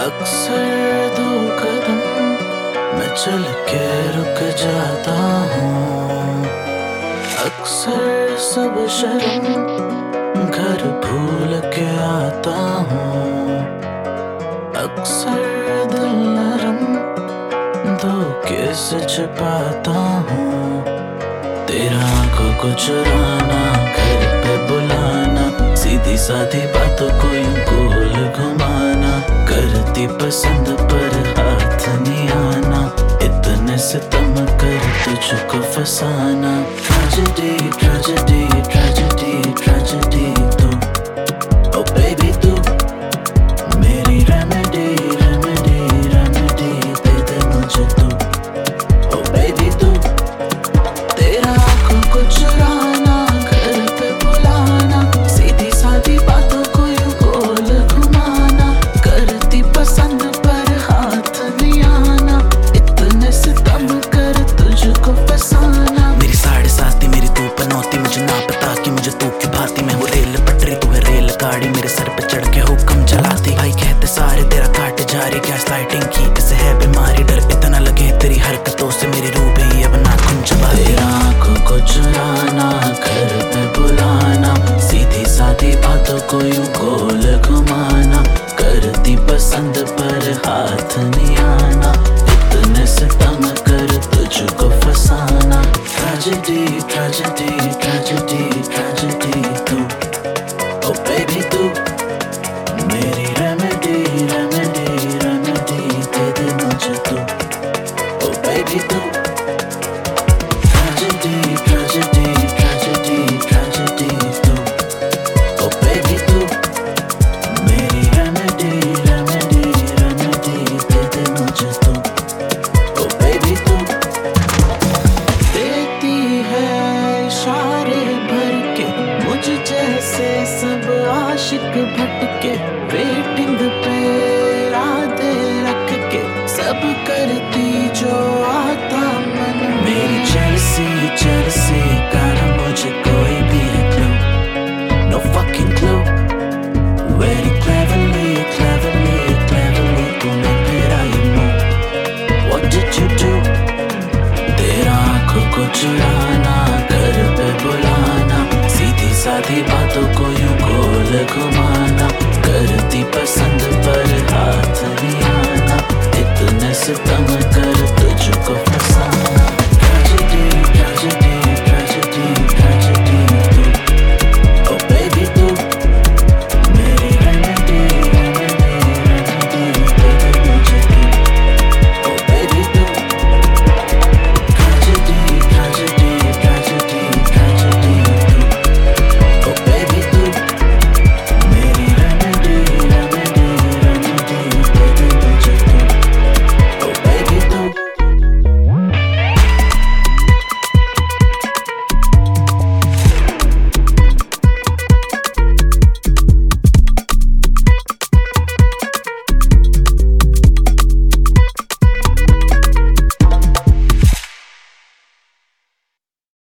अक्सर 2 कदम मैं चल के रुक जाता हूँ। अक्सर सब शर्म घर भूल के आता हूँ। अक्सर दिल नरम धोखे से छिपाता हूँ। तेरा आंखों को चुराना, घर पे बुलाना, सीधी साधी बातों को यूं गोल घुमाना, करती पसंद पर हाथ नहीं आना, इतने सितम कर तुझको फसाना। ट्रेजेडी ट्रेजेडी ट्रेजेडी ट्रेजेडी तू, ओ बेबी तू मेरी रेमेडी रेमेडी रेमेडी दे दे मुझे तू, ओ बेबी तू। तेरा आंखों को चुराना, घर पे बुलाना, सीधी सादी बातों को यूं गोल घुमाना, करती पसंद पर हाथ नहीं आना, इतने सितम कर तुझको फसाना। मेरी 7.5 मेरी तू पनौती, मुझे ना पता कि मुझे तू क्यों भाती। मैं हूँ रेल पटरी, तू है रेल गाड़ी, मेरे सर पे चढ़ के हुक्म चलाती। भाई कहते सारे तेरा काट जारी, गैस लाइटिंग की किसे है बीमारी, डर इतना लगे तेरी हरकतों से मेरी रूह भी अब नाखून चबाती। तेरा आंखों को चुराना, घर पे बुलाना, सीधी सादी बातों को यूं गोल घुमाना, करती पसंद पर हाथ नहीं आना, इतने सितम कर तुझको फसाना। ट्रेजेडी ट्रेजेडी ट्रेजेडी ट्रेजेडी तू, ओ बेबी तू मेरी रेमेडी रेमेडी रेमेडी दे दे मुझे तू, ओ बेबी तू। ट्रेजेडी ट्रेजेडी ट्रेजेडी ट्रेजेडी तू, ओ बेबी तू मेरी रेमेडी रेमेडी रेमेडी दे दे मुझे तू, ओ बेबी तू। देती है इशारे भर के मुझ जैसे सब आशिक भटके, वेटिंग